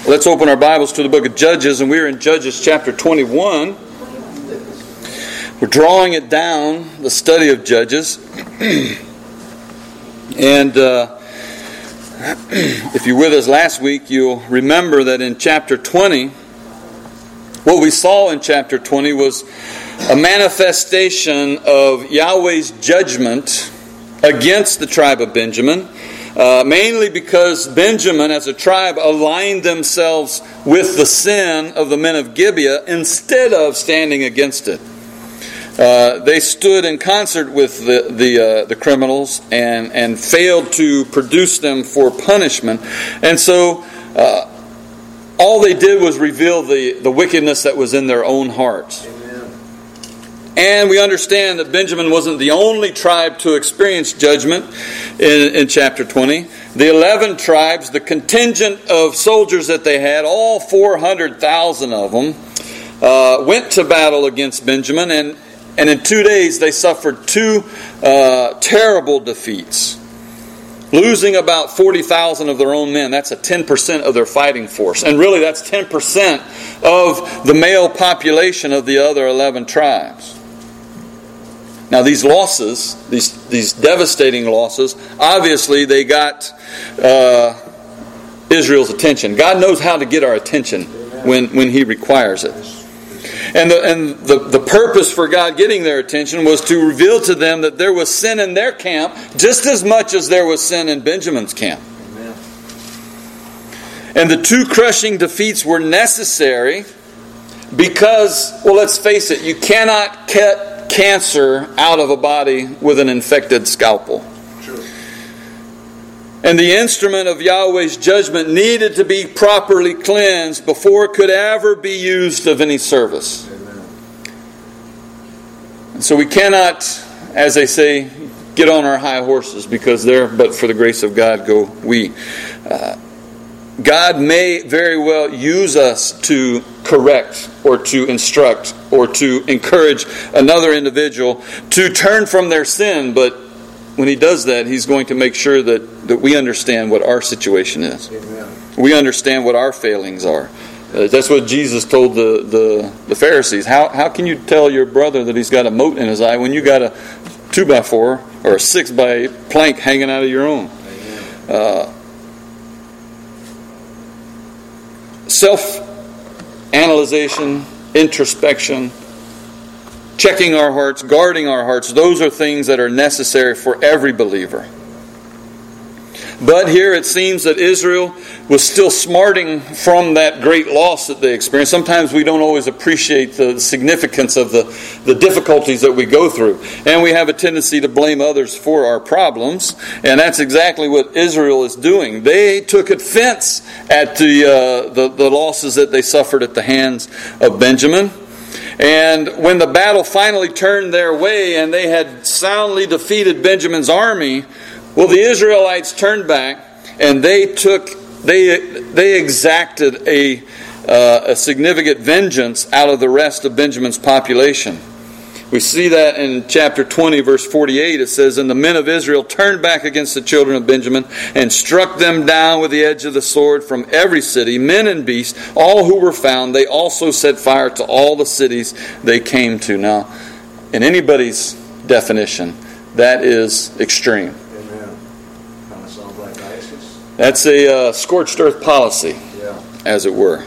Let's open our Bibles to the book of Judges, and we're in Judges chapter 21. We're drawing it down, the study of Judges. And if you were with us last week, you'll remember that in chapter 20, what we saw in chapter 20 was a manifestation of Yahweh's judgment against the tribe of Benjamin. Mainly because Benjamin as a tribe aligned themselves with the sin of the men of Gibeah instead of standing against it. They stood in concert with the criminals and failed to produce them for punishment. And so all they did was reveal the wickedness that was in their own hearts. And we understand that Benjamin wasn't the only tribe to experience judgment in chapter 20. The 11 tribes, the contingent of soldiers that they had, all 400,000 of them, went to battle against Benjamin. And in 2 days they suffered two terrible defeats. Losing about 40,000 of their own men. That's a 10% of their fighting force. And really that's 10% of the male population of the other 11 tribes. Now these losses, these devastating losses, obviously they got Israel's attention. God knows how to get our attention when He requires it. And the purpose for God getting their attention was to reveal to them that there was sin in their camp just as much as there was sin in Benjamin's camp. And the two crushing defeats were necessary because, well, let's face it, you cannot cut cancer out of a body with an infected scalpel. Sure. And the instrument of Yahweh's judgment needed to be properly cleansed before it could ever be used of any service. Amen. And so we cannot, as they say, get on our high horses because there, but for the grace of God go we. God may very well use us to correct or to instruct or to encourage another individual to turn from their sin, but when He does that, He's going to make sure that we understand what our situation is. Amen. We understand what our failings are. That's what Jesus told the Pharisees. How can you tell your brother that he's got a mote in his eye when you got a 2x4 or a 6x8 plank hanging out of your own? Self-analyzation, introspection, checking our hearts, guarding our hearts, those are things that are necessary for every believer. But here it seems that Israel was still smarting from that great loss that they experienced. Sometimes we don't always appreciate the significance of the difficulties that we go through. And we have a tendency to blame others for our problems. And that's exactly what Israel is doing. They took offense at the losses that they suffered at the hands of Benjamin. And when the battle finally turned their way and they had soundly defeated Benjamin's army, well, the Israelites turned back and they exacted a significant vengeance out of the rest of Benjamin's population. We see that in chapter 20, verse 48. It says, "And the men of Israel turned back against the children of Benjamin and struck them down with the edge of the sword from every city, men and beasts, all who were found. They also set fire to all the cities they came to." Now, in anybody's definition, that is extreme. That's a scorched earth policy, as it were.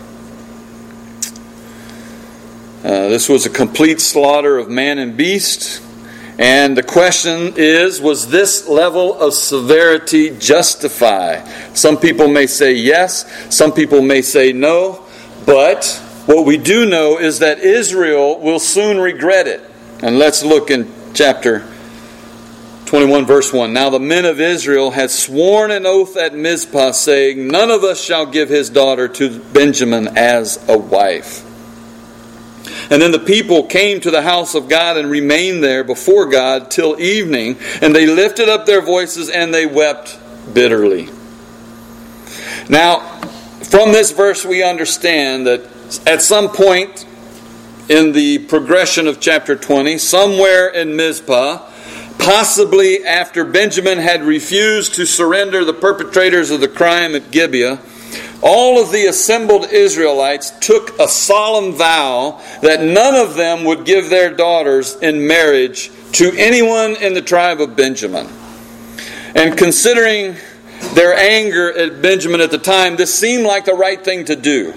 This was a complete slaughter of man and beast. And the question is, was this level of severity justified? Some people may say yes, some people may say no. But what we do know is that Israel will soon regret it. And let's look in chapter 21 verse 1. "Now the men of Israel had sworn an oath at Mizpah, saying, 'None of us shall give his daughter to Benjamin as a wife.' And then the people came to the house of God and remained there before God till evening. And they lifted up their voices and they wept bitterly." Now, from this verse we understand that at some point in the progression of chapter 20, somewhere in Mizpah, possibly after Benjamin had refused to surrender the perpetrators of the crime at Gibeah, all of the assembled Israelites took a solemn vow that none of them would give their daughters in marriage to anyone in the tribe of Benjamin. And considering their anger at Benjamin at the time, this seemed like the right thing to do.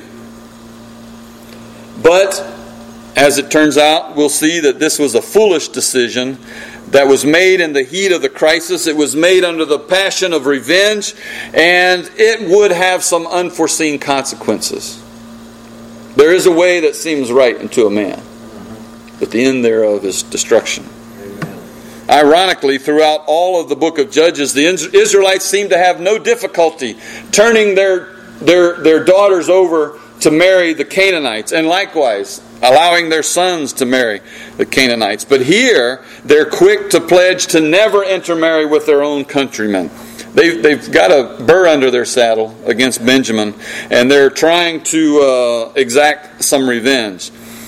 But, as it turns out, we'll see that this was a foolish decision that was made in the heat of the crisis. It was made under the passion of revenge, and it would have some unforeseen consequences. There is a way that seems right unto a man, but the end thereof is destruction. Ironically, throughout all of the book of Judges, the Israelites seem to have no difficulty turning their daughters over to marry the Canaanites, and likewise allowing their sons to marry the Canaanites. But here, they're quick to pledge to never intermarry with their own countrymen. They've got a burr under their saddle against Benjamin, and they're trying to exact some revenge.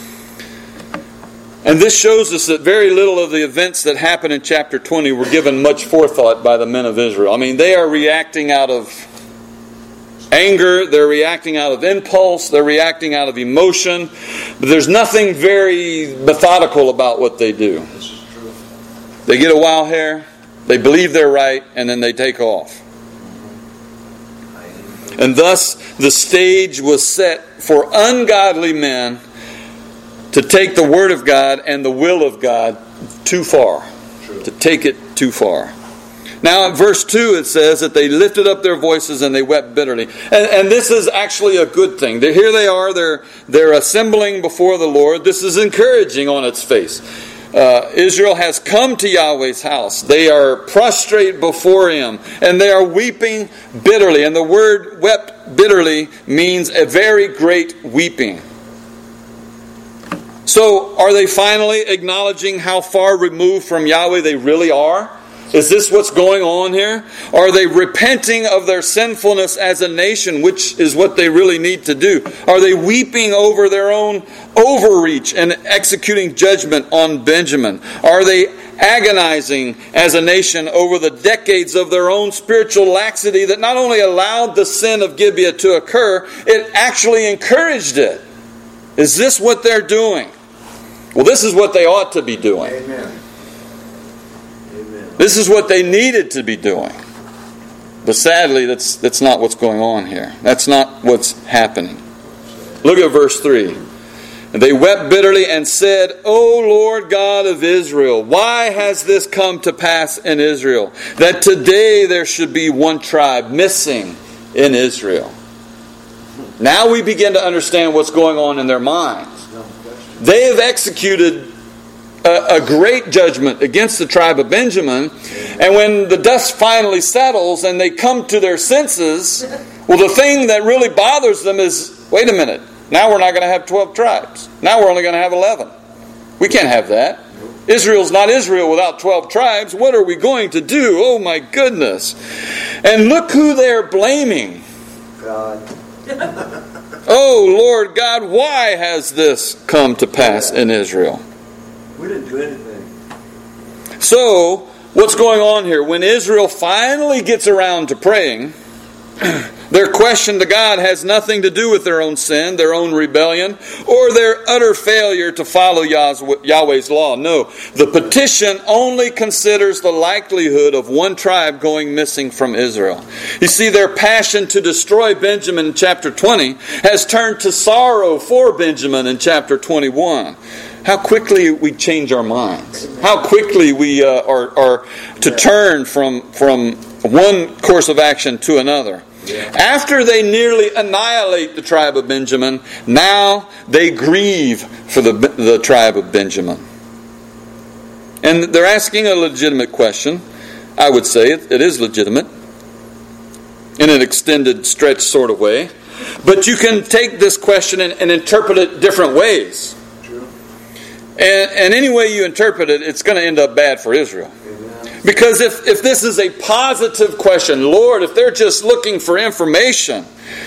And this shows us that very little of the events that happen in chapter 20 were given much forethought by the men of Israel. I mean, they are reacting out of anger, they're reacting out of impulse, they're reacting out of emotion, but there's nothing very methodical about what they do. They get a wild hair, they believe they're right, and then they take off. And thus, the stage was set for ungodly men to take the Word of God and the will of God too far. To take it too far. Now in verse 2 it says that they lifted up their voices and they wept bitterly. And this is actually a good thing. Here they are, they're assembling before the Lord. This is encouraging on its face. Israel has come to Yahweh's house. They are prostrate before Him. And they are weeping bitterly. And the word wept bitterly means a very great weeping. So, are they finally acknowledging how far removed from Yahweh they really are? Is this what's going on here? Are they repenting of their sinfulness as a nation, which is what they really need to do? Are they weeping over their own overreach and executing judgment on Benjamin? Are they agonizing as a nation over the decades of their own spiritual laxity that not only allowed the sin of Gibeah to occur, it actually encouraged it? Is this what they're doing? Well, this is what they ought to be doing. Amen. This is what they needed to be doing. But sadly, that's not what's going on here. That's not what's happening. Look at verse 3. And they wept bitterly and said, O Lord God of Israel, why has this come to pass in Israel, that today there should be one tribe missing in Israel? Now we begin to understand what's going on in their minds. They have executed a great judgment against the tribe of Benjamin, and when the dust finally settles and they come to their senses, well, the thing that really bothers them is, wait a minute, now we're not going to have 12 tribes. Now we're only going to have 11. We can't have that. Israel's not Israel without 12 tribes. What are we going to do? Oh my goodness. And look who they're blaming. God. Oh Lord God, why has this come to pass in Israel? We didn't do anything. So, what's going on here? When Israel finally gets around to praying, their question to God has nothing to do with their own sin, their own rebellion, or their utter failure to follow Yahweh's law. No, the petition only considers the likelihood of one tribe going missing from Israel. You see, their passion to destroy Benjamin in chapter 20 has turned to sorrow for Benjamin in chapter 21. How quickly we change our minds. How quickly we are to turn from one course of action to another. After they nearly annihilate the tribe of Benjamin, now they grieve for the tribe of Benjamin. And they're asking a legitimate question. I would say it is legitimate in an extended stretch sort of way. But you can take this question and interpret it different ways. And any way you interpret it, it's going to end up bad for Israel. Because if this is a positive question, Lord, if they're just looking for information,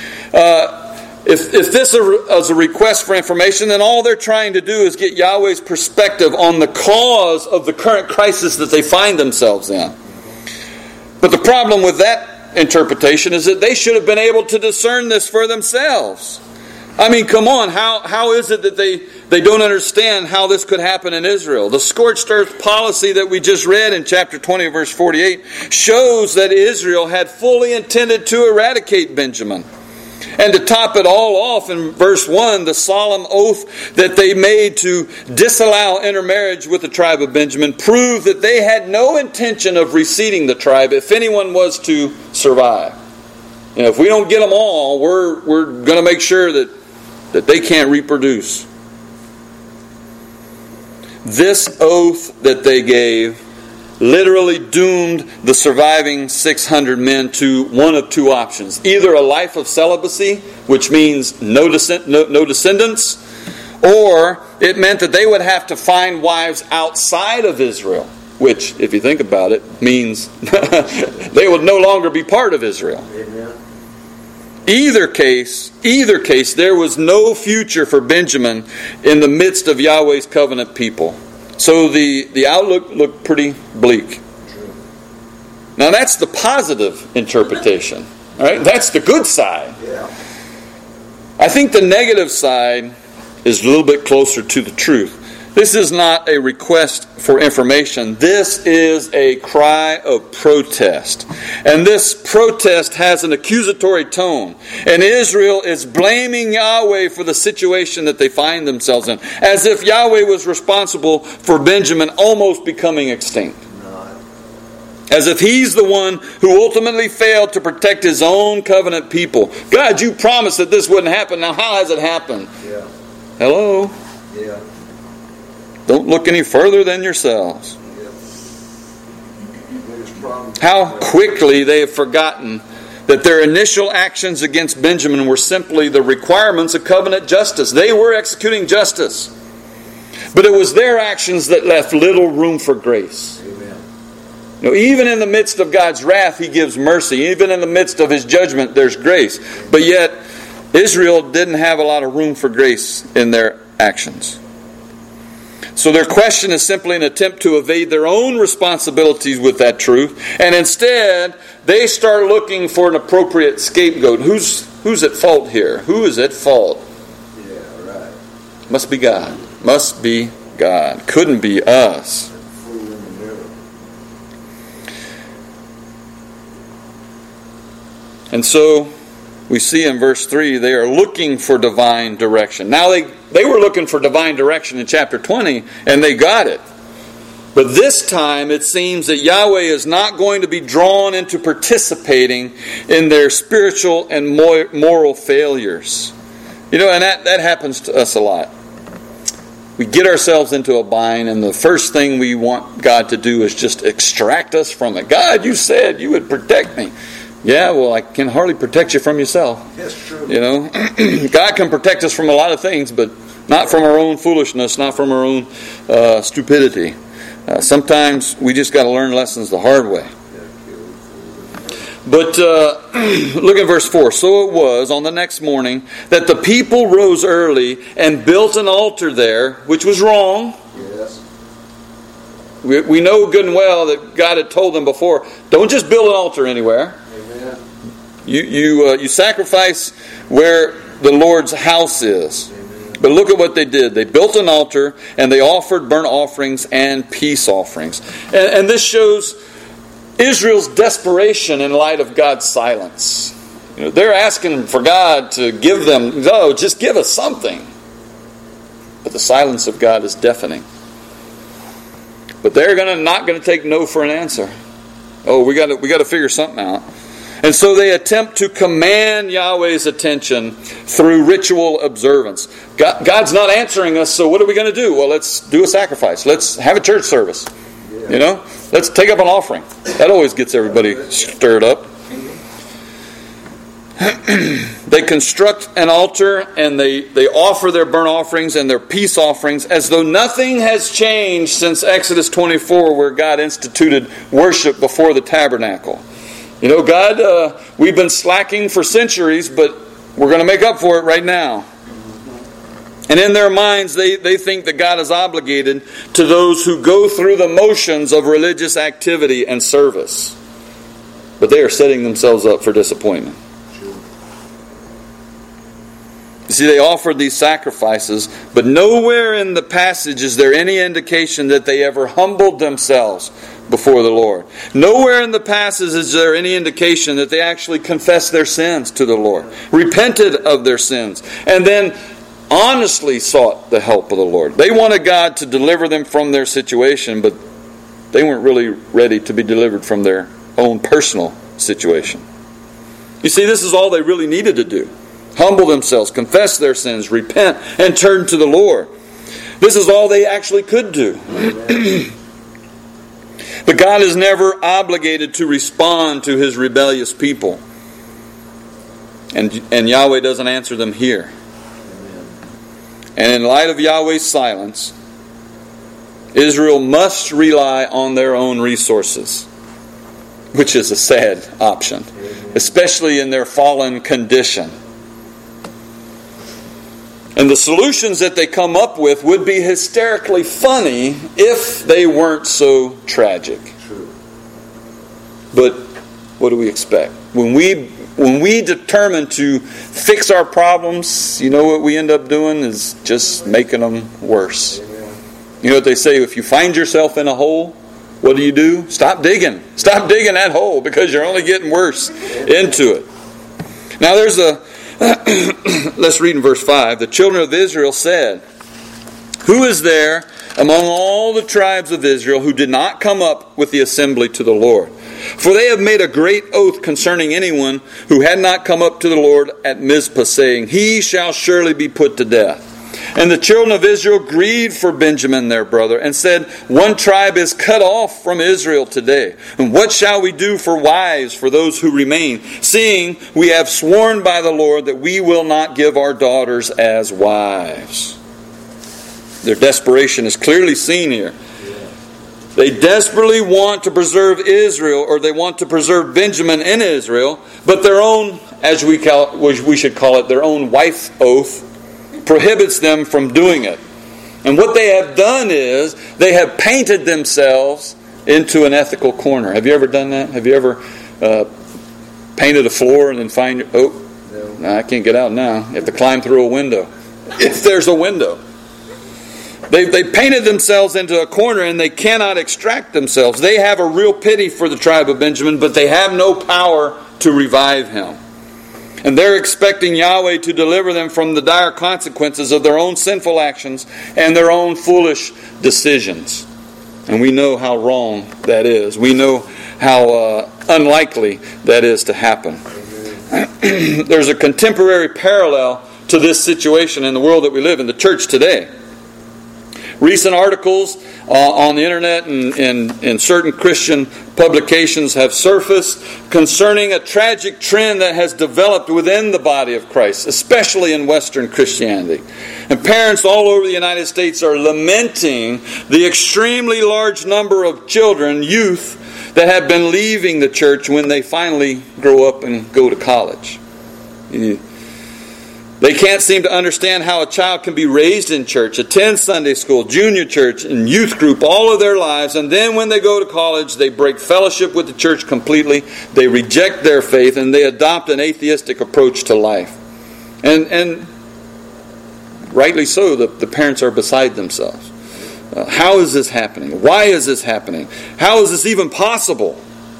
if this is a request for information, then all they're trying to do is get Yahweh's perspective on the cause of the current crisis that they find themselves in. But the problem with that that interpretation is that they should have been able to discern this for themselves. I mean, come on, how is it that they don't understand how this could happen in Israel? The scorched earth policy that we just read in chapter 20, verse 48, shows that Israel had fully intended to eradicate Benjamin. And to top it all off, in verse 1, the solemn oath that they made to disallow intermarriage with the tribe of Benjamin proved that they had no intention of reseeding the tribe if anyone was to survive. You know, if we don't get them all, we're going to make sure that they can't reproduce. This oath that they gave literally doomed the surviving 600 men to one of two options. Either a life of celibacy, which means no descendants, or it meant that they would have to find wives outside of Israel, which, if you think about it, means they would no longer be part of Israel. Amen. Either case, there was no future for Benjamin in the midst of Yahweh's covenant people. So the outlook looked pretty bleak. Now that's the positive interpretation. All right? That's the good side. Yeah. I think the negative side is a little bit closer to the truth. This is not a request for information. This is a cry of protest. And this protest has an accusatory tone. And Israel is blaming Yahweh for the situation that they find themselves in, as if Yahweh was responsible for Benjamin almost becoming extinct. As if he's the one who ultimately failed to protect his own covenant people. God, you promised that this wouldn't happen. Now how has it happened? Yeah. Hello? Yeah. Don't look any further than yourselves. How quickly they have forgotten that their initial actions against Benjamin were simply the requirements of covenant justice. They were executing justice. But it was their actions that left little room for grace. Amen. You know, even in the midst of God's wrath, He gives mercy. Even in the midst of His judgment, there's grace. But yet, Israel didn't have a lot of room for grace in their actions. So their question is simply an attempt to evade their own responsibilities with that truth. And instead, they start looking for an appropriate scapegoat. Who's at fault here? Who is at fault? Yeah, right. Must be God. Must be God. Couldn't be us. And so we see in verse 3, they are looking for divine direction. Now they were looking for divine direction in chapter 20, and they got it. But this time it seems that Yahweh is not going to be drawn into participating in their spiritual and moral failures. You know, and that happens to us a lot. We get ourselves into a bind, and the first thing we want God to do is just extract us from it. God, you said you would protect me. Yeah, well, I can hardly protect you from yourself. That's true. You know, God can protect us from a lot of things, but not from our own foolishness, not from our own stupidity. Sometimes we just got to learn lessons the hard way. But look at verse 4. So it was on the next morning that the people rose early and built an altar there, which was wrong. Yes. We know good and well that God had told them before, don't just build an altar anywhere. Amen. You sacrifice where the Lord's house is. Amen. But look at what they did. They built an altar and they offered burnt offerings and peace offerings. And this shows Israel's desperation in light of God's silence. You know, they're asking for God to give them, just give us something. But the silence of God is deafening. But they're not going to take no for an answer. Oh, we got to figure something out. And so they attempt to command Yahweh's attention through ritual observance. God's not answering us, so what are we going to do? Well, let's do a sacrifice. Let's have a church service. Yeah. You know, let's take up an offering. That always gets everybody stirred up. They construct an altar and they offer their burnt offerings and their peace offerings as though nothing has changed since Exodus 24, where God instituted worship before the tabernacle. You know, God, we've been slacking for centuries, but we're going to make up for it right now. And in their minds, they think that God is obligated to those who go through the motions of religious activity and service. but they are setting themselves up for disappointment. You see, they offered these sacrifices, but nowhere in the passage is there any indication that they ever humbled themselves before the Lord. Nowhere in the passage is there any indication that they actually confessed their sins to the Lord, repented of their sins, and then honestly sought the help of the Lord. They wanted God to deliver them from their situation, but they weren't really ready to be delivered from their own personal situation. You see, this is all they really needed to do. Humble themselves, confess their sins, repent, and turn to the Lord. This is all they actually could do. But God is never obligated to respond to His rebellious people. And Yahweh doesn't answer them here. And in light of Yahweh's silence, Israel must rely on their own resources, which is a sad option, especially in their fallen condition. And the solutions that they come up with would be hysterically funny if they weren't so tragic. But what do we expect? When we determine to fix our problems, you know what we end up doing is just making them worse. You know what they say, if you find yourself in a hole, what do? Stop digging. Stop digging that hole, because you're only getting worse into it. Now there's let's read in verse 5. The children of Israel said, "Who is there among all the tribes of Israel who did not come up with the assembly to the Lord? For they have made a great oath concerning anyone who had not come up to the Lord at Mizpah, saying, He shall surely be put to death. And the children of Israel grieved for Benjamin their brother, and said, One tribe is cut off from Israel today. And what shall we do for wives for those who remain, seeing we have sworn by the Lord that we will not give our daughters as wives?" Their desperation is clearly seen here. They desperately want to preserve Israel, or they want to preserve Benjamin in Israel, but their own, as we should call it, their own wife oath prohibits them from doing it. And what they have done is they have painted themselves into an ethical corner. Have you ever done that? Have you ever painted a floor and then find, no, I can't get out now. You have to climb through a window. If there's a window. They painted themselves into a corner, and they cannot extract themselves. They have a real pity for the tribe of Benjamin, but they have no power to revive him. And they're expecting Yahweh to deliver them from the dire consequences of their own sinful actions and their own foolish decisions. And we know how wrong that is. We know how unlikely that is to happen. There's a contemporary parallel to this situation in the world that we live in, the church today. Recent articles on the internet and in certain Christian publications have surfaced concerning a tragic trend that has developed within the body of Christ, especially in Western Christianity. And parents all over the United States are lamenting the extremely large number of children, youth, that have been leaving the church when they finally grow up and go to college. They can't seem to understand how a child can be raised in church, attend Sunday school, junior church, and youth group all of their lives, and then when they go to college, they break fellowship with the church completely, they reject their faith, and they adopt an atheistic approach to life. And rightly so, the parents are beside themselves. How is this happening? Why is this happening? How is this even possible?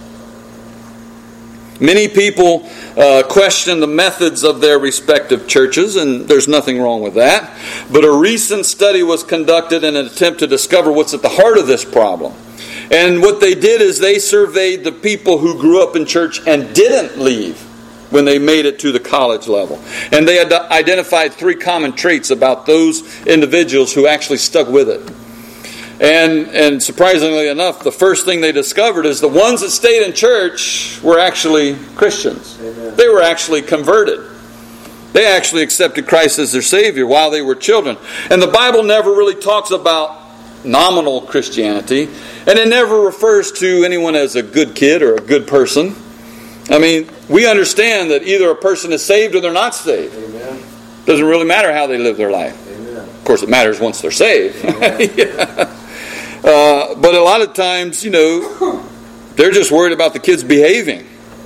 Many people question the methods of their respective churches, and there's nothing wrong with that. But a recent study was conducted in an attempt to discover what's at the heart of this problem. And what they did is they surveyed the people who grew up in church and didn't leave when they made it to the college level. And they had identified 3 common traits about those individuals who actually stuck with it. And surprisingly enough, the first thing they discovered is the ones that stayed in church were actually Christians. Amen. They were actually converted. They actually accepted Christ as their Savior while they were children. And the Bible never really talks about nominal Christianity, and it never refers to anyone as a good kid or a good person. I mean, we understand that either a person is saved or they're not saved. Amen. Doesn't really matter how they live their life. Amen. Of course, it matters once they're saved. Yeah. But a lot of times, they're just worried about the kids behaving.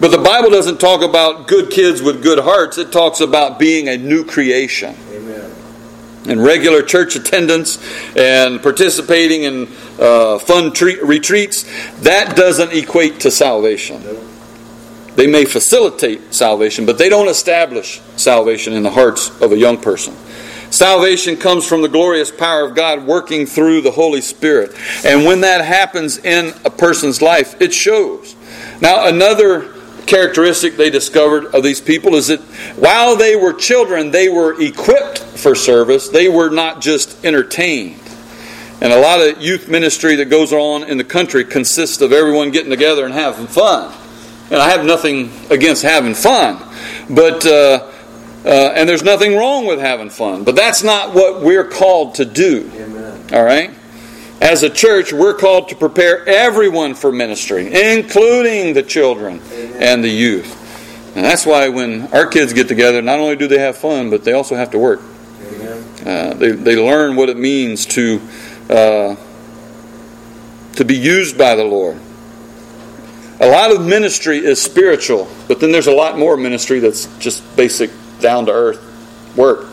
But the Bible doesn't talk about good kids with good hearts. It talks about being a new creation. Amen. And regular church attendance and participating in fun retreats, that doesn't equate to salvation. No. They may facilitate salvation, but they don't establish salvation in the hearts of a young person. Salvation comes from the glorious power of God working through the Holy Spirit. And when that happens in a person's life, it shows. Now, another characteristic they discovered of these people is that while they were children, they were equipped for service. They were not just entertained. And a lot of youth ministry that goes on in the country consists of everyone getting together and having fun. And I have nothing against having fun, but and there's nothing wrong with having fun. But that's not what we're called to do. Amen. All right? As a church, we're called to prepare everyone for ministry, including the children and the youth. And that's why when our kids get together, not only do they have fun, but they also have to work. They learn what it means to be used by the Lord. A lot of ministry is spiritual, but then there's a lot more ministry that's just basic, down-to-earth work.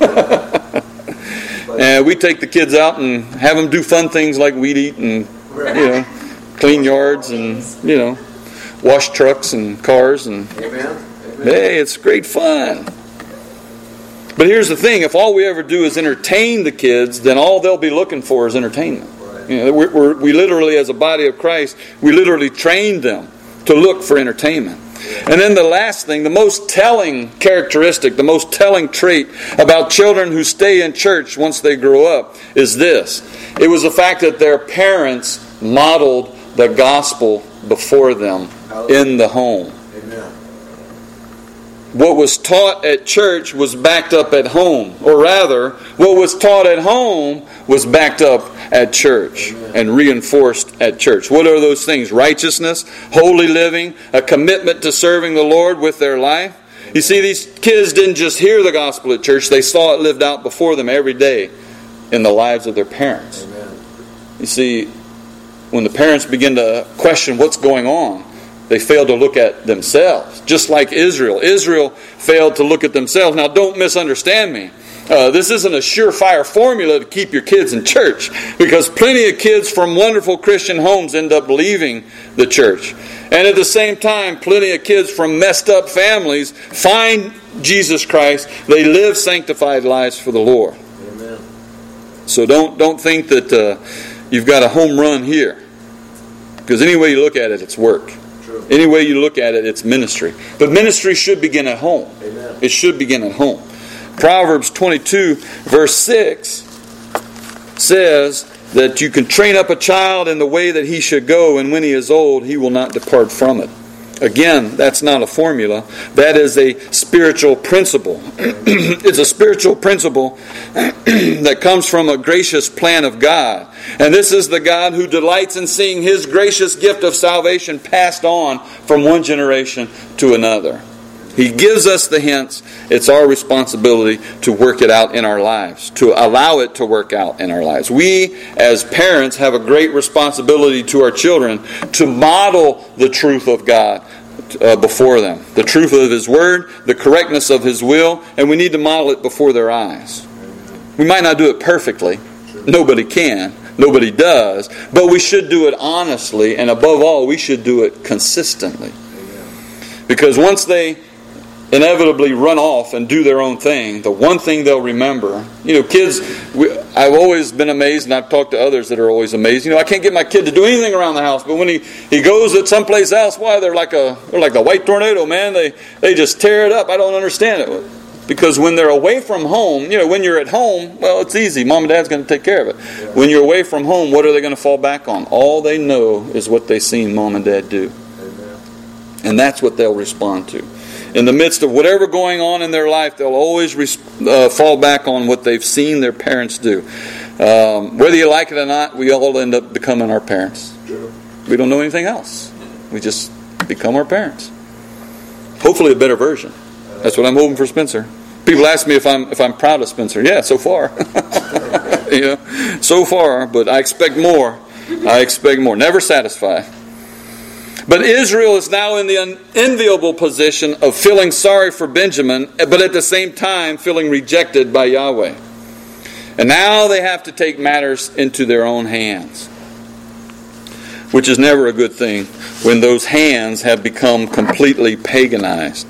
And we take the kids out and have them do fun things like weed eat and clean yards and wash trucks and cars and hey, it's great fun. But here's the thing: if all we ever do is entertain the kids, then all they'll be looking for is entertainment. We literally, as a body of Christ, we literally trained them to look for entertainment. And then the last thing, the most telling characteristic, the most telling trait about children who stay in church once they grow up is this. It was the fact that their parents modeled the gospel before them in the home. What was taught at church was backed up at home. Or rather, what was taught at home was backed up at church and reinforced at church. What are those things? Righteousness, holy living, a commitment to serving the Lord with their life. You see, these kids didn't just hear the gospel at church. They saw it lived out before them every day in the lives of their parents. You see, when the parents begin to question what's going on, they failed to look at themselves, just like Israel. Israel failed to look at themselves. Now, don't misunderstand me. This isn't a surefire formula to keep your kids in church, because plenty of kids from wonderful Christian homes end up leaving the church. And at the same time, plenty of kids from messed up families find Jesus Christ. They live sanctified lives for the Lord. Amen. So don't think that you've got a home run here, because any way you look at it, it's work. Any way you look at it, it's ministry. But ministry should begin at home. Amen. It should begin at home. Proverbs 22, verse 6 says that you can train up a child in the way that he should go, and when he is old, he will not depart from it. Again, that's not a formula. That is a spiritual principle. It's a spiritual principle that comes from a gracious plan of God. And this is the God who delights in seeing His gracious gift of salvation passed on from one generation to another. He gives us the hints. It's our responsibility to work it out in our lives, to allow it to work out in our lives. We, as parents, have a great responsibility to our children to model the truth of God before them. The truth of His Word, the correctness of His will, and we need to model it before their eyes. We might not do it perfectly. Nobody can. Nobody does. But we should do it honestly, and above all, we should do it consistently. Because once they inevitably run off and do their own thing, the one thing they'll remember, kids, I've always been amazed, and I've talked to others that are always amazed. I can't get my kid to do anything around the house, but when he goes at someplace else, why, they're like the white tornado, man. They just tear it up. I don't understand it. Because when they're away from home, when you're at home, well, it's easy. Mom and Dad's going to take care of it. Yeah. When you're away from home, what are they going to fall back on? All they know is what they've seen Mom and Dad do. Amen. And that's what they'll respond to. In the midst of whatever going on in their life, they'll always fall back on what they've seen their parents do. Whether you like it or not, we all end up becoming our parents. True. We don't know anything else. We just become our parents. Hopefully a better version. That's what I'm hoping for Spencer. People ask me if I'm proud of Spencer. Yeah, so far. So far, but I expect more. Never satisfied. But Israel is now in the unenviable position of feeling sorry for Benjamin, but at the same time feeling rejected by Yahweh. And now they have to take matters into their own hands, which is never a good thing when those hands have become completely paganized.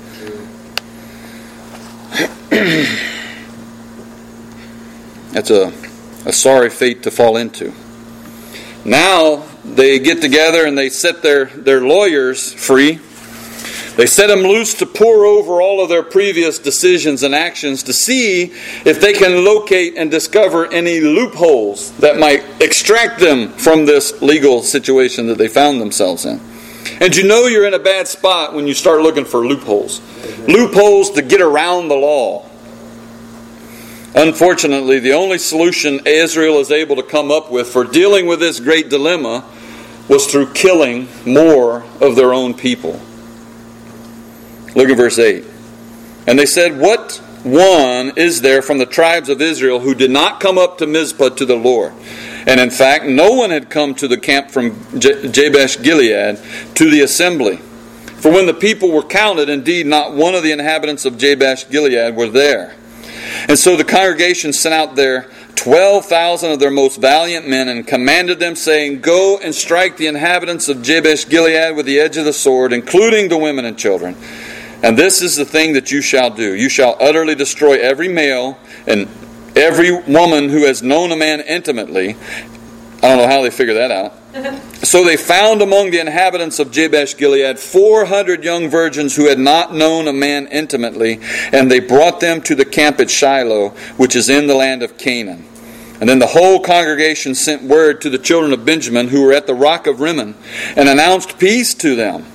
That's a sorry fate to fall into. Now they get together and they set their lawyers free. They set them loose to pore over all of their previous decisions and actions to see if they can locate and discover any loopholes that might extract them from this legal situation that they found themselves in. And you know you're in a bad spot when you start looking for loopholes. Loopholes to get around the law. Unfortunately, the only solution Israel is able to come up with for dealing with this great dilemma was through killing more of their own people. Look at verse 8. And they said, "What one is there from the tribes of Israel who did not come up to Mizpah to the Lord?" And in fact, no one had come to the camp from Jabesh Gilead to the assembly. For when the people were counted, indeed not one of the inhabitants of Jabesh Gilead were there. And so the congregation sent out there 12,000 of their most valiant men and commanded them, saying, "Go and strike the inhabitants of Jabesh Gilead with the edge of the sword, including the women and children. And this is the thing that you shall do. You shall utterly destroy every male and every woman who has known a man intimately." I don't know how they figure that out. So they found among the inhabitants of Jabesh Gilead 400 young virgins who had not known a man intimately, and they brought them to the camp at Shiloh, which is in the land of Canaan. And then the whole congregation sent word to the children of Benjamin who were at the rock of Rimmon, and announced peace to them.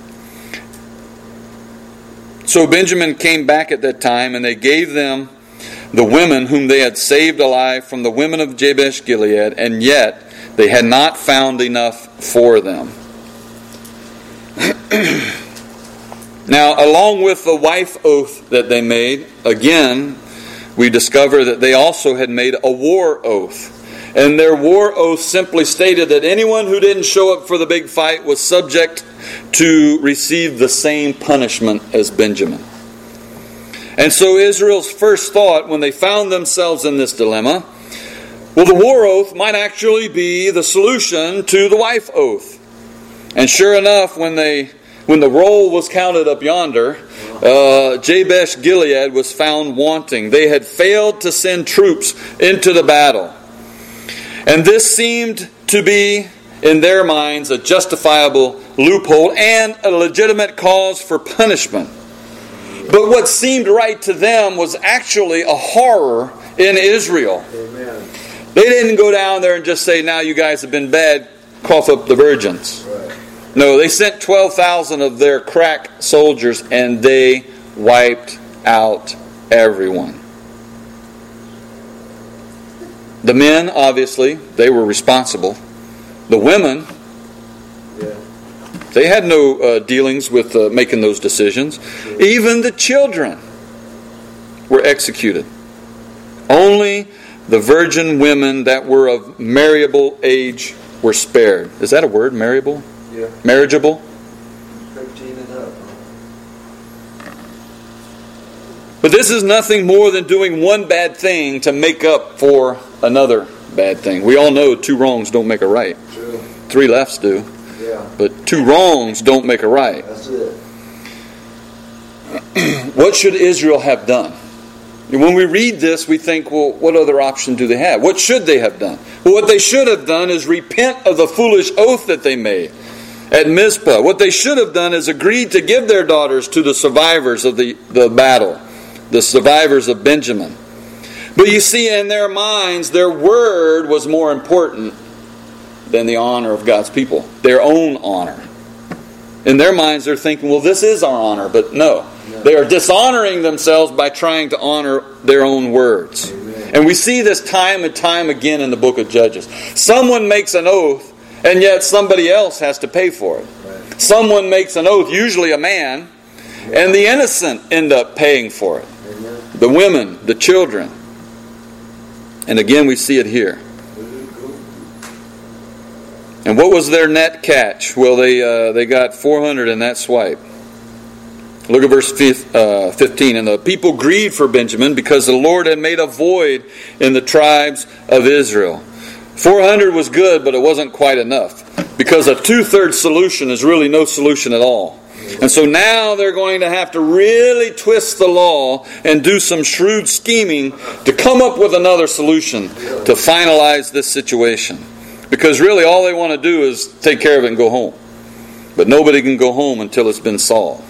So Benjamin came back at that time, and they gave them the women whom they had saved alive from the women of Jabesh Gilead, and yet they had not found enough for them. Now, along with the wife oath that they made, again, we discover that they also had made a war oath. And their war oath simply stated that anyone who didn't show up for the big fight was subject to receive the same punishment as Benjamin. And so Israel's first thought when they found themselves in this dilemma, well, the war oath might actually be the solution to the wife oath. And sure enough, when the roll was counted up yonder, Jabesh Gilead was found wanting. They had failed to send troops into the battle. And this seemed to be, in their minds, a justifiable loophole and a legitimate cause for punishment. But what seemed right to them was actually a horror in Israel. Amen. They didn't go down there and just say, "Now you guys have been bad, cough up the virgins." Right. No, they sent 12,000 of their crack soldiers and they wiped out everyone. The men, obviously, they were responsible. The women, they had no dealings with making those decisions. Even the children were executed. Only the virgin women that were of marriageable age were spared. Is that a word, marriageable? Yeah. Marriageable? 15 and up. But this is nothing more than doing one bad thing to make up for another bad thing. We all know 2 wrongs don't make a right. True. 3 lefts do. Yeah. But 2 wrongs don't make a right. That's it. What should Israel have done? When we read this, we think, well, what other option do they have? What should they have done? Well, what they should have done is repent of the foolish oath that they made at Mizpah. What they should have done is agreed to give their daughters to the survivors of the battle, the survivors of Benjamin. But you see, in their minds, their word was more important than the honor of God's people, their own honor. In their minds, they're thinking, well, this is our honor, but no. They are dishonoring themselves by trying to honor their own words. Amen. And we see this time and time again in the book of Judges. Someone makes an oath, and yet somebody else has to pay for it. Right. Someone makes an oath, usually a man, and the innocent end up paying for it. Amen. The women, the children. And again, we see it here. And what was their net catch? Well, they got 400 in that swipe. Look at verse 15. And the people grieved for Benjamin because the Lord had made a void in the tribes of Israel. 400 was good, but it wasn't quite enough. Because a 2/3 solution is really no solution at all. And so now they're going to have to really twist the law and do some shrewd scheming to come up with another solution to finalize this situation. Because really all they want to do is take care of it and go home. But nobody can go home until it's been solved.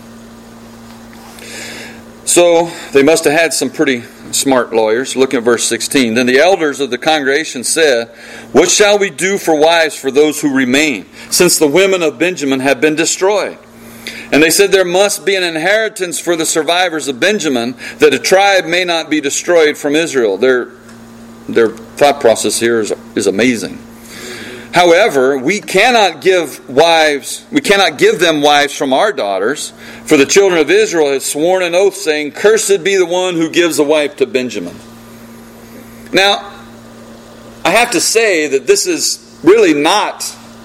So they must have had some pretty smart lawyers. Look at verse 16. Then the elders of the congregation said, "What shall we do for wives for those who remain, since the women of Benjamin have been destroyed?" And they said, "There must be an inheritance for the survivors of Benjamin, that a tribe may not be destroyed from Israel." Their thought process here is amazing. However, we cannot give them wives from our daughters, for the children of Israel have sworn an oath, saying, "Cursed be the one who gives a wife to Benjamin." Now, I have to say that this is really not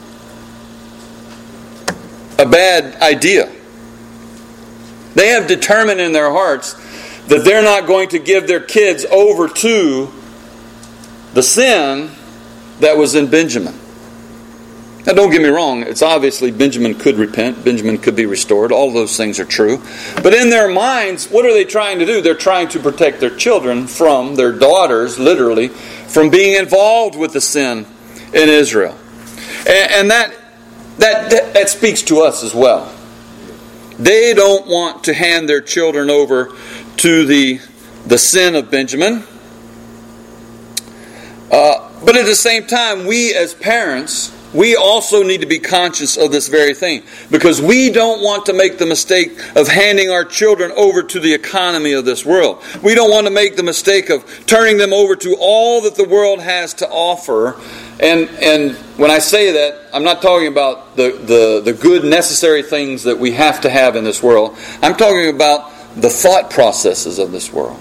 a bad idea. They have determined in their hearts that they're not going to give their kids over to the sin that was in Benjamin. Now, don't get me wrong. It's obviously Benjamin could repent. Benjamin could be restored. All those things are true. But in their minds, what are they trying to do? They're trying to protect their children from, their daughters, literally, from being involved with the sin in Israel. And that speaks to us as well. They don't want to hand their children over to the sin of Benjamin. But at the same time, we as parents, we also need to be conscious of this very thing. Because we don't want to make the mistake of handing our children over to the economy of this world. We don't want to make the mistake of turning them over to all that the world has to offer. And when I say that, I'm not talking about the good, necessary things that we have to have in this world. I'm talking about the thought processes of this world.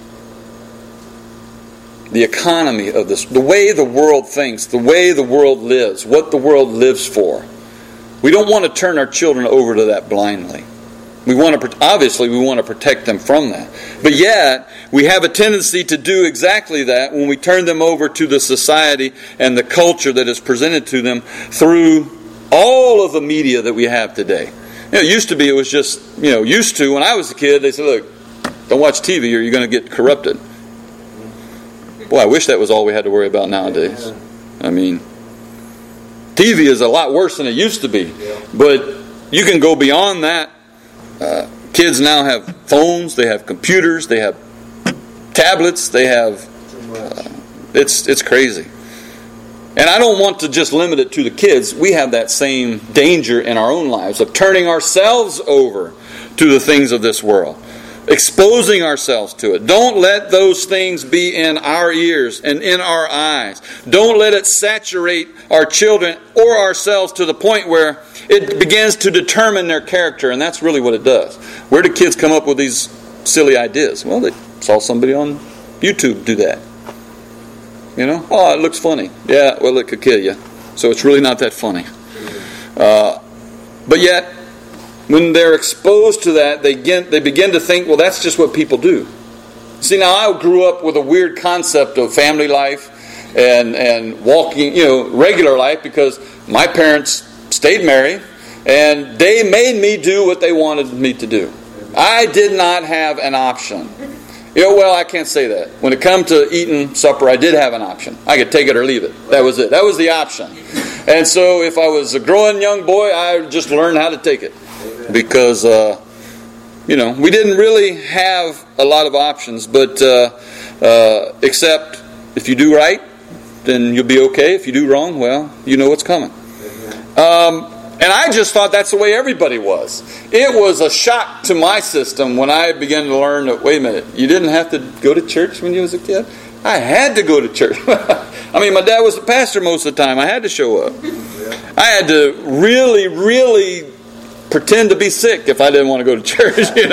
The economy of this, the way the world thinks, the way the world lives, what the world lives for. We don't want to turn our children over to that blindly. Obviously, we want to protect them from that. But yet, we have a tendency to do exactly that when we turn them over to the society and the culture that is presented to them through all of the media that we have today. It used to be, it was just, when I was a kid, they said, "Look, don't watch TV or you're going to get corrupted." Boy, I wish that was all we had to worry about nowadays. I mean, TV is a lot worse than it used to be. But you can go beyond that. Kids now have phones, they have computers, they have tablets, they have... It's crazy. And I don't want to just limit it to the kids. We have that same danger in our own lives of turning ourselves over to the things of this world. Exposing ourselves to it. Don't let those things be in our ears and in our eyes. Don't let it saturate our children or ourselves to the point where it begins to determine their character. And that's really what it does. Where do kids come up with these silly ideas? Well, they saw somebody on YouTube do that. Oh, it looks funny. Yeah, well, it could kill you. So it's really not that funny. But yet, when they're exposed to that, they begin to think, well, that's just what people do. See, now I grew up with a weird concept of family life and walking, regular life, because my parents stayed married and they made me do what they wanted me to do. I did not have an option. Well, I can't say that. When it come to eating supper, I did have an option. I could take it or leave it. That was it. That was the option. And so if I was a growing young boy, I just learned how to take it. Because, we didn't really have a lot of options, but except if you do right, then you'll be okay. If you do wrong, well, you know what's coming. And I just thought that's the way everybody was. It was a shock to my system when I began to learn that, wait a minute, you didn't have to go to church when you was a kid? I had to go to church. I mean, my dad was the pastor most of the time. I had to show up. I had to really, really pretend to be sick if I didn't want to go to church, And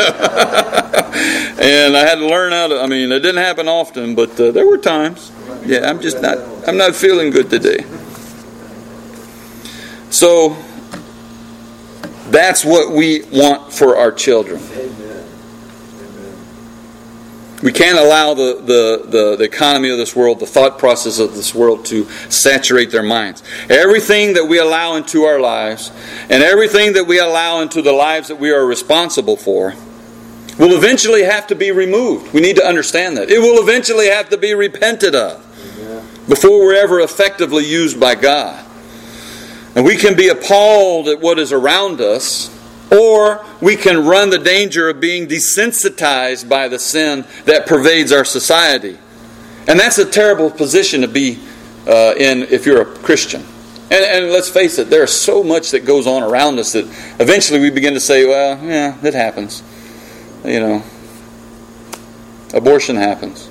I had to learn how to, it didn't happen often, but there were times. Yeah, I'm not feeling good today. So that's what we want for our children. Amen. Amen. We can't allow the economy of this world, the thought process of this world to saturate their minds. Everything that we allow into our lives and everything that we allow into the lives that we are responsible for will eventually have to be removed. We need to understand that. It will eventually have to be repented of before we're ever effectively used by God. And we can be appalled at what is around us, or we can run the danger of being desensitized by the sin that pervades our society. And that's a terrible position to be in if you're a Christian. And let's face it, there's so much that goes on around us that eventually we begin to say, well, yeah, it happens. You know, abortion happens.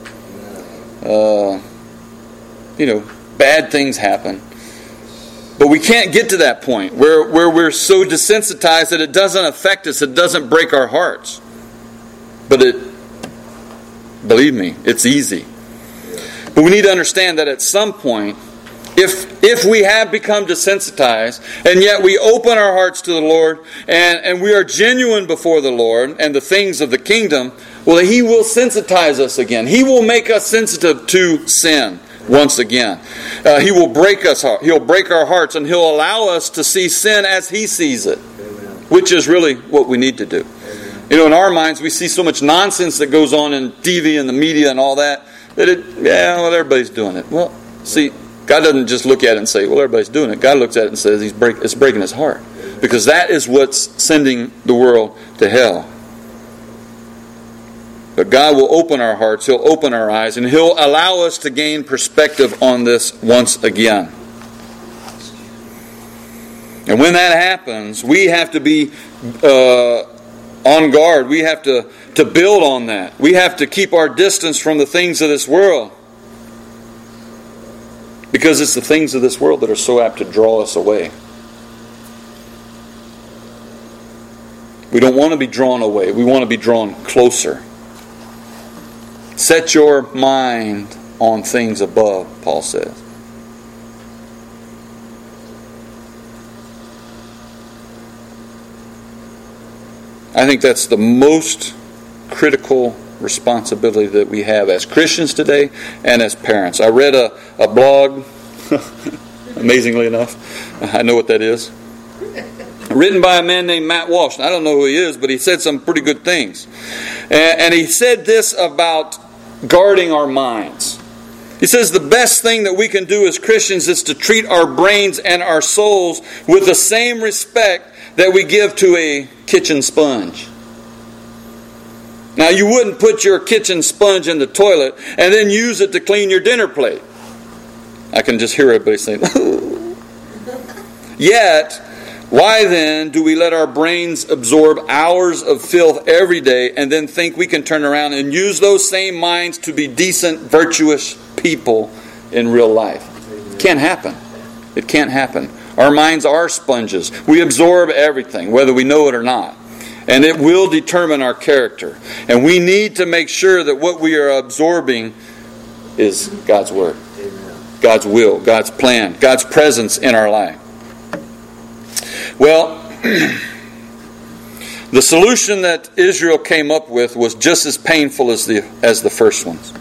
Bad things happen. But we can't get to that point where we're so desensitized that it doesn't affect us, it doesn't break our hearts. But believe me, it's easy. But we need to understand that at some point, if we have become desensitized, and yet we open our hearts to the Lord, and we are genuine before the Lord and the things of the kingdom, well, He will sensitize us again. He will make us sensitive to sin once again. He will break us. He'll break our hearts, and He'll allow us to see sin as He sees it, which is really what we need to do. In our minds, we see so much nonsense that goes on in TV and the media and all that everybody's doing it. Well, see, God doesn't just look at it and say, well, everybody's doing it. God looks at it and says it's breaking His heart. Because that is what's sending the world to hell. But God will open our hearts, He'll open our eyes, and He'll allow us to gain perspective on this once again. And when that happens, we have to be on guard. We have to build on that. We have to keep our distance from the things of this world. Because it's the things of this world that are so apt to draw us away. We don't want to be drawn away. We want to be drawn closer. Set your mind on things above, Paul says. I think that's the most critical responsibility that we have as Christians today and as parents. I read a blog, amazingly enough, I know what that is, written by a man named Matt Walsh. I don't know who he is, but he said some pretty good things. And he said this about guarding our minds. He says the best thing that we can do as Christians is to treat our brains and our souls with the same respect that we give to a kitchen sponge. Now, you wouldn't put your kitchen sponge in the toilet and then use it to clean your dinner plate. I can just hear everybody saying, Yet, why then do we let our brains absorb hours of filth every day and then think we can turn around and use those same minds to be decent, virtuous people in real life? It can't happen. It can't happen. Our minds are sponges. We absorb everything, whether we know it or not. And it will determine our character. And we need to make sure that what we are absorbing is God's Word, God's will, God's plan, God's presence in our life. Well, the solution that Israel came up with was just as painful as the first ones.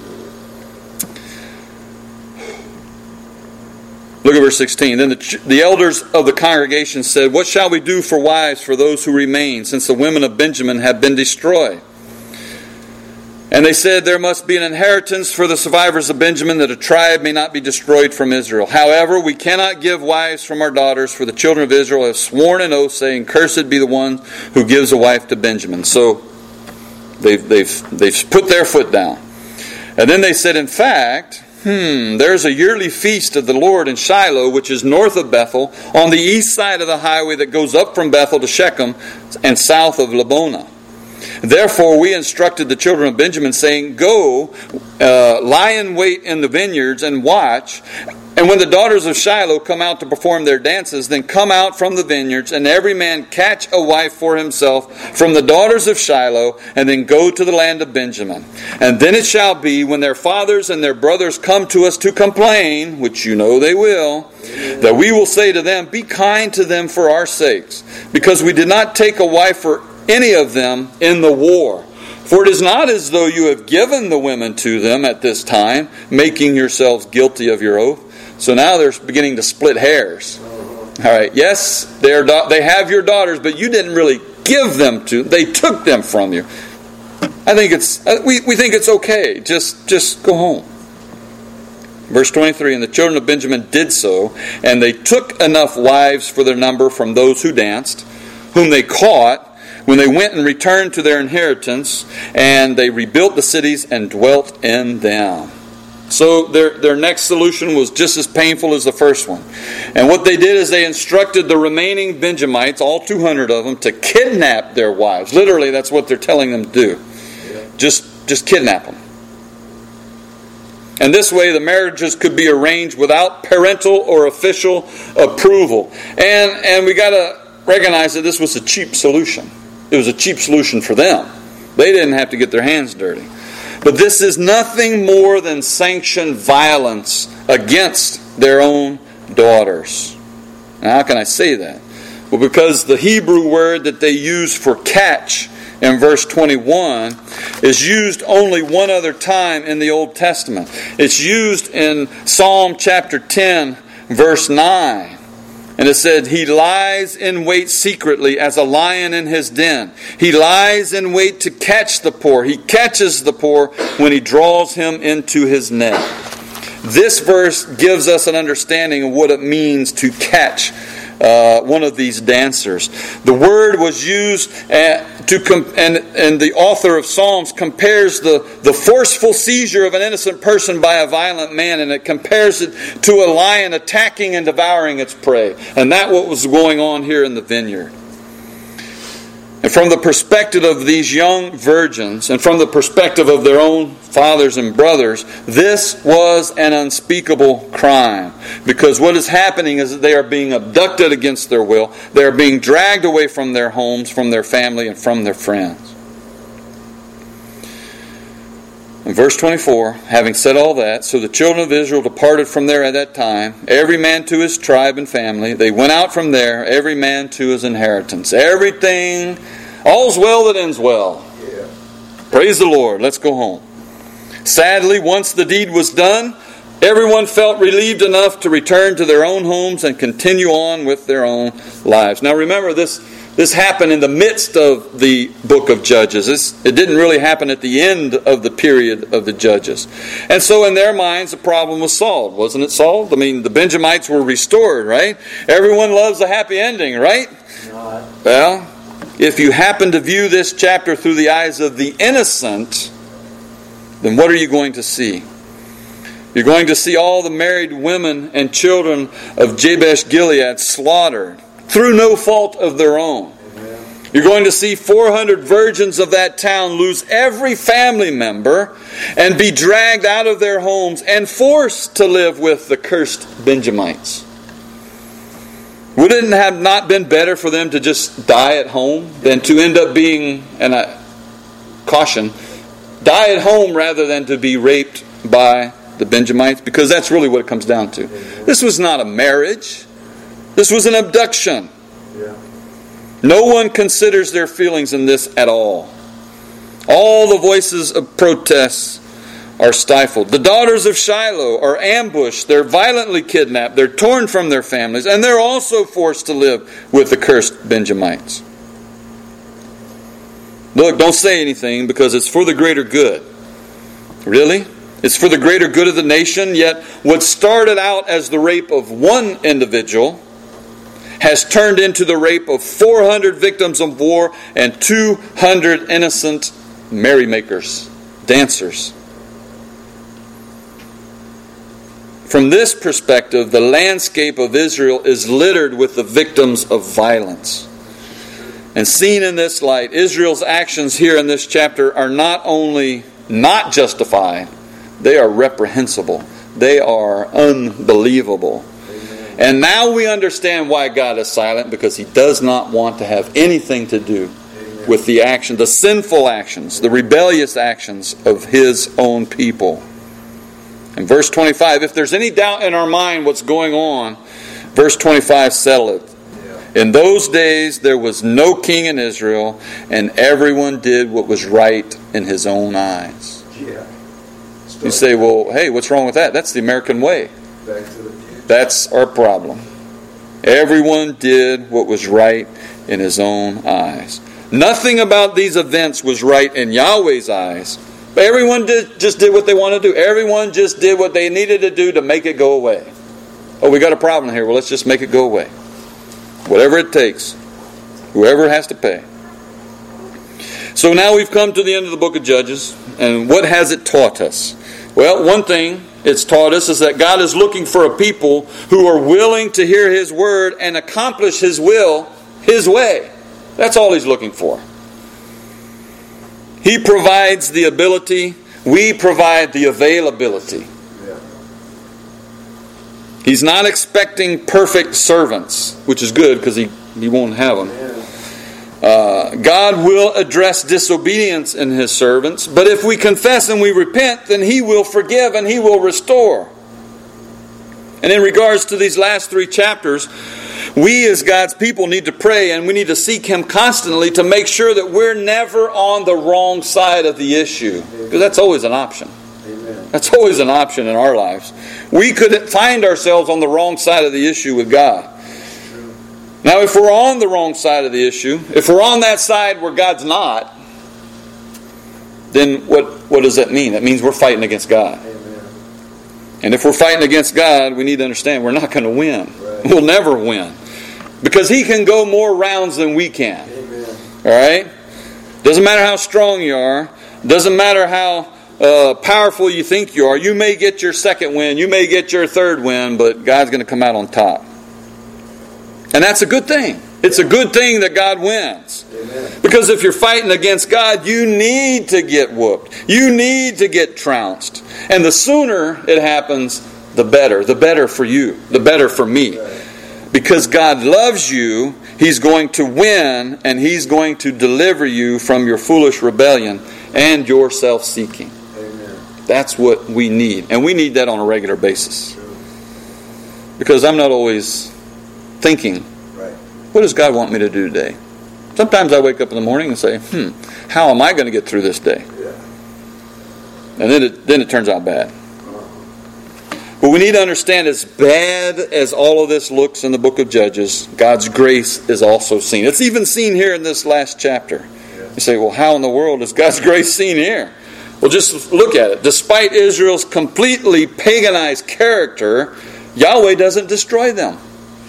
Look at verse 16. Then the elders of the congregation said, "What shall we do for wives for those who remain, since the women of Benjamin have been destroyed?" And they said, "There must be an inheritance for the survivors of Benjamin, that a tribe may not be destroyed from Israel. However, we cannot give wives from our daughters, for the children of Israel have sworn an oath, saying, 'Cursed be the one who gives a wife to Benjamin.'" So they've put their foot down. And then they said, "In fact, there's a yearly feast of the Lord in Shiloh, which is north of Bethel, on the east side of the highway that goes up from Bethel to Shechem and south of Lebonah. Therefore we instructed the children of Benjamin, saying, 'Go, lie in wait in the vineyards and watch. And when the daughters of Shiloh come out to perform their dances, then come out from the vineyards, and every man catch a wife for himself from the daughters of Shiloh, and then go to the land of Benjamin. And then it shall be, when their fathers and their brothers come to us to complain,'" which you know they will, that we will say to them, be kind to them for our sakes, because we did not take a wife for any of them in the war. For it is not as though you have given the women to them at this time, making yourselves guilty of your oath. So now they're beginning to split hairs. All right, yes, they have your daughters, but you didn't really give them to them. They took them from you. I think we think it's okay. Just go home. Verse 23, and the children of Benjamin did so, and they took enough wives for their number from those who danced, whom they caught, when they went and returned to their inheritance, and they rebuilt the cities and dwelt in them. So their next solution was just as painful as the first one. And what they did is they instructed the remaining Benjamites, all 200 of them, to kidnap their wives. Literally, that's what they're telling them to do. Just kidnap them. And this way the marriages could be arranged without parental or official approval. And we got to recognize that this was a cheap solution. It was a cheap solution for them. They didn't have to get their hands dirty. But this is nothing more than sanctioned violence against their own daughters. Now, how can I say that? Well, because the Hebrew word that they use for catch in verse 21 is used only one other time in the Old Testament. It's used in Psalm chapter 10, verse 9. And it said, he lies in wait secretly as a lion in his den. He lies in wait to catch the poor. He catches the poor when he draws him into his net. This verse gives us an understanding of what it means to catch one of these dancers. The word was used and the author of Psalms compares the forceful seizure of an innocent person by a violent man, and it compares it to a lion attacking and devouring its prey. And that's what was going on here in the vineyard. And from the perspective of these young virgins, and from the perspective of their own fathers and brothers, this was an unspeakable crime. Because what is happening is that they are being abducted against their will. They are being dragged away from their homes, from their family, and from their friends. In verse 24, having said all that, so the children of Israel departed from there at that time, every man to his tribe and family. They went out from there, every man to his inheritance. Everything, all's well that ends well. Yeah. Praise the Lord. Let's go home. Sadly, once the deed was done, everyone felt relieved enough to return to their own homes and continue on with their own lives. Now remember, this happened in the midst of the book of Judges. It didn't really happen at the end of the period of the Judges. And so in their minds, the problem was solved. Wasn't it solved? I mean, the Benjamites were restored, right? Everyone loves a happy ending, right? Not. Well, if you happen to view this chapter through the eyes of the innocent, then what are you going to see? You're going to see all the married women and children of Jabesh Gilead slaughtered through no fault of their own. Amen. You're going to see 400 virgins of that town lose every family member and be dragged out of their homes and forced to live with the cursed Benjamites. Would it have not been better for them to just die at home than to end up being, and I caution, die at home rather than to be raped by the Benjamites? Because that's really what it comes down to. This was not a marriage. This was an abduction. Yeah. No one considers their feelings in this at all. All the voices of protest are stifled. The daughters of Shiloh are ambushed. They're violently kidnapped. They're torn from their families. And they're also forced to live with the cursed Benjamites. Look, don't say anything because it's for the greater good. Really? It's for the greater good of the nation. Yet what started out as the rape of one individual has turned into the rape of 400 victims of war and 200 innocent merrymakers, dancers. From this perspective, the landscape of Israel is littered with the victims of violence. And seen in this light, Israel's actions here in this chapter are not only not justified, they are reprehensible. They are unbelievable. And now we understand why God is silent, because He does not want to have anything to do with the action, the sinful actions, the rebellious actions of His own people. In verse 25, if there's any doubt in our mind what's going on, Verse 25 settleth. In those days there was no king in Israel, and everyone did what was right in his own eyes. Yeah. You say, well, hey, what's wrong with that? That's the American way. That's our problem. Everyone did what was right in his own eyes. Nothing about these events was right in Yahweh's eyes. But everyone just did what they wanted to do. Everyone just did what they needed to do to make it go away. Oh, we got a problem here. Well, let's just make it go away. Whatever it takes. Whoever has to pay. So now we've come to the end of the book of Judges. And what has it taught us? Well, one thing it's taught us is that God is looking for a people who are willing to hear His word and accomplish His will His way. That's all He's looking for. He provides the ability. We provide the availability. He's not expecting perfect servants, which is good because He won't have them. God will address disobedience in His servants, but if we confess and we repent, then He will forgive and He will restore. And in regards to these last 3 chapters, we as God's people need to pray and we need to seek Him constantly to make sure that we're never on the wrong side of the issue. Because that's always an option. That's always an option in our lives. We could find ourselves on the wrong side of the issue with God. Now, if we're on the wrong side of the issue, if we're on that side where God's not, then what does that mean? That means we're fighting against God. Amen. And if we're fighting against God, we need to understand we're not going to win. Right. We'll never win. Because He can go more rounds than we can. Amen. All right? Doesn't matter how strong you are. Doesn't matter how powerful you think you are. You may get your second win. You may get your third win. But God's going to come out on top. And that's a good thing. It's a good thing that God wins. Amen. Because if you're fighting against God, you need to get whooped. You need to get trounced. And the sooner it happens, the better. The better for you. The better for me. Because God loves you, He's going to win, and He's going to deliver you from your foolish rebellion and your self-seeking. Amen. That's what we need. And we need that on a regular basis. Because I'm not always thinking, what does God want me to do today? Sometimes I wake up in the morning and say, how am I going to get through this day? And then it turns out bad. But we need to understand, as bad as all of this looks in the book of Judges, God's grace is also seen. It's even seen here in this last chapter. You say, well, how in the world is God's grace seen here? Well, just look at it. Despite Israel's completely paganized character, Yahweh doesn't destroy them.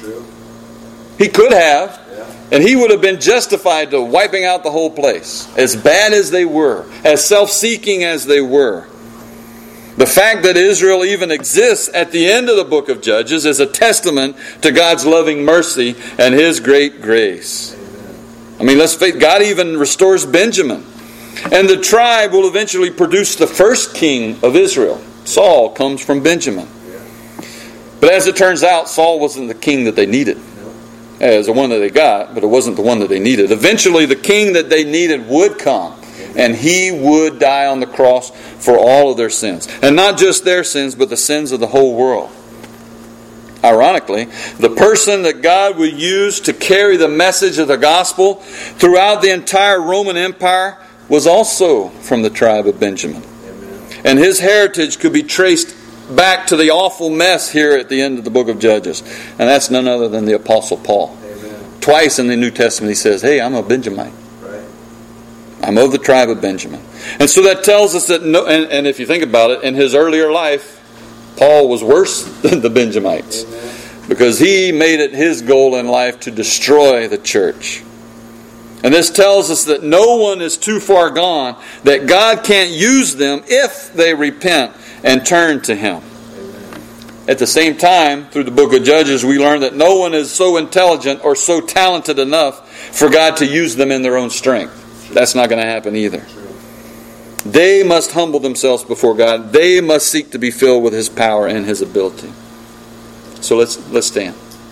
He could have, and He would have been justified to wiping out the whole place. As bad as they were, as self-seeking as they were. The fact that Israel even exists at the end of the book of Judges is a testament to God's loving mercy and His great grace. I mean, let's face it, God even restores Benjamin. And the tribe will eventually produce the first king of Israel. Saul comes from Benjamin. But as it turns out, Saul wasn't the king that they needed. It was the one that they got, but it wasn't the one that they needed. Eventually, the king that they needed would come, and he would die on the cross for all of their sins. And not just their sins, but the sins of the whole world. Ironically, the person that God would use to carry the message of the gospel throughout the entire Roman Empire was also from the tribe of Benjamin. And his heritage could be traced back to the awful mess here at the end of the book of Judges. And that's none other than the Apostle Paul. Amen. Twice in the New Testament he says, hey, I'm a Benjamite. Right. I'm of the tribe of Benjamin. And so that tells us that, and if you think about it, in his earlier life, Paul was worse than the Benjamites. Amen. Because he made it his goal in life to destroy the church. And this tells us that no one is too far gone, that God can't use them if they repent and turn to Him. Amen. At the same time, through the book of Judges, we learn that no one is so intelligent or so talented enough for God to use them in their own strength. That's not going to happen either. They must humble themselves before God. They must seek to be filled with His power and His ability. So let's stand.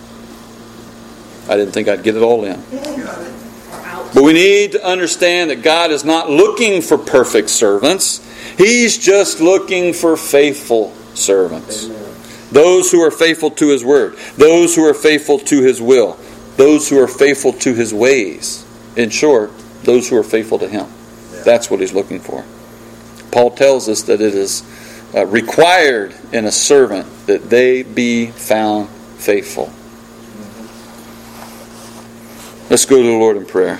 I didn't think I'd get it all in. But we need to understand that God is not looking for perfect servants. He's just looking for faithful servants. Amen. Those who are faithful to His Word. Those who are faithful to His will. Those who are faithful to His ways. In short, those who are faithful to Him. That's what He's looking for. Paul tells us that it is required in a servant that they be found faithful. Let's go to the Lord in prayer.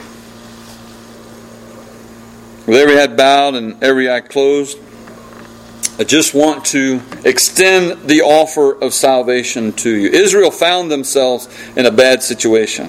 With every head bowed and every eye closed, I just want to extend the offer of salvation to you. Israel found themselves in a bad situation,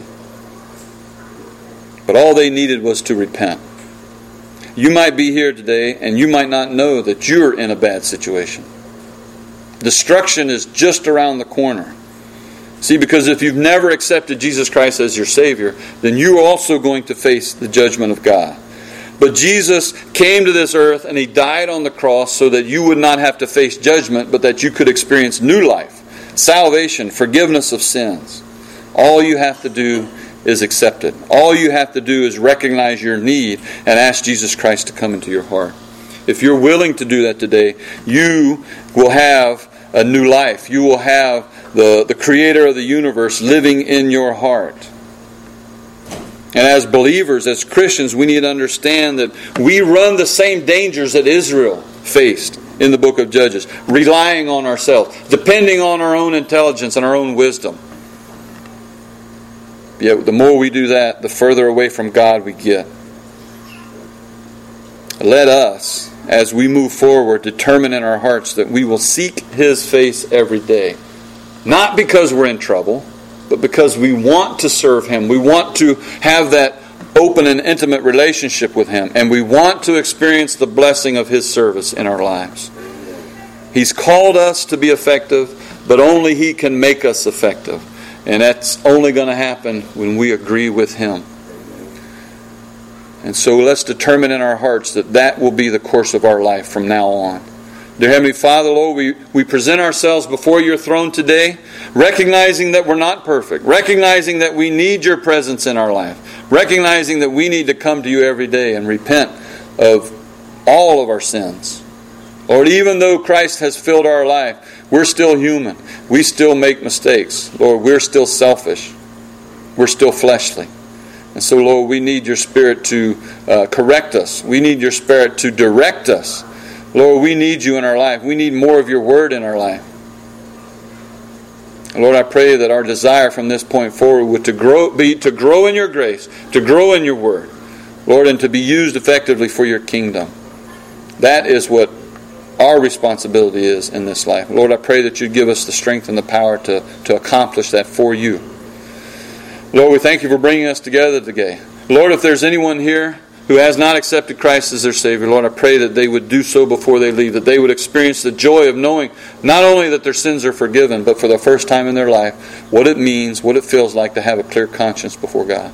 but all they needed was to repent. You might be here today and you might not know that you're in a bad situation. Destruction is just around the corner. See, because if you've never accepted Jesus Christ as your Savior, then you're also going to face the judgment of God. But Jesus came to this earth and He died on the cross so that you would not have to face judgment, but that you could experience new life, salvation, forgiveness of sins. All you have to do is accept it. All you have to do is recognize your need and ask Jesus Christ to come into your heart. If you're willing to do that today, you will have a new life. You will have the Creator of the universe living in your heart. And as believers, as Christians, we need to understand that we run the same dangers that Israel faced in the book of Judges, relying on ourselves, depending on our own intelligence and our own wisdom. Yet the more we do that, the further away from God we get. Let us, as we move forward, determine in our hearts that we will seek His face every day. Not because we're in trouble, but because we want to serve Him. We want to have that open and intimate relationship with Him. And we want to experience the blessing of His service in our lives. He's called us to be effective, but only He can make us effective. And that's only going to happen when we agree with Him. And so let's determine in our hearts that that will be the course of our life from now on. Dear Heavenly Father, Lord, we present ourselves before Your throne today, recognizing that we're not perfect, recognizing that we need Your presence in our life, recognizing that we need to come to You every day and repent of all of our sins. Lord, even though Christ has filled our life, we're still human. We still make mistakes. Lord, we're still selfish. We're still fleshly. And so, Lord, we need Your Spirit to correct us. We need Your Spirit to direct us. Lord, we need You in our life. We need more of Your Word in our life. Lord, I pray that our desire from this point forward would be to grow in Your grace, to grow in Your Word, Lord, and to be used effectively for Your kingdom. That is what our responsibility is in this life. Lord, I pray that You'd give us the strength and the power to accomplish that for You. Lord, we thank You for bringing us together today. Lord, if there's anyone here who has not accepted Christ as their Savior, Lord, I pray that they would do so before they leave, that they would experience the joy of knowing not only that their sins are forgiven, but for the first time in their life, what it means, what it feels like to have a clear conscience before God.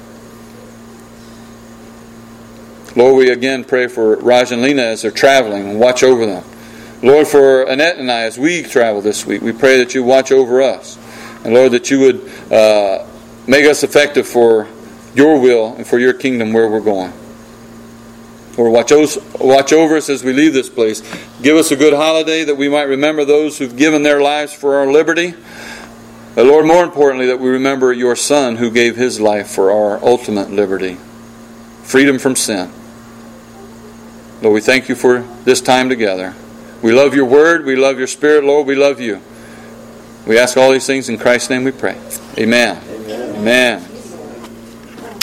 Lord, we again pray for Raj and Lena as they're traveling and watch over them. Lord, for Annette and I as we travel this week, we pray that You watch over us. And Lord, that You would make us effective for Your will and for Your kingdom where we're going. Lord, watch over us as we leave this place. Give us a good holiday that we might remember those who've given their lives for our liberty. But Lord, more importantly, that we remember Your Son who gave His life for our ultimate liberty. Freedom from sin. Lord, we thank You for this time together. We love Your Word. We love Your Spirit. Lord, we love You. We ask all these things in Christ's name we pray. Amen. Amen. Amen.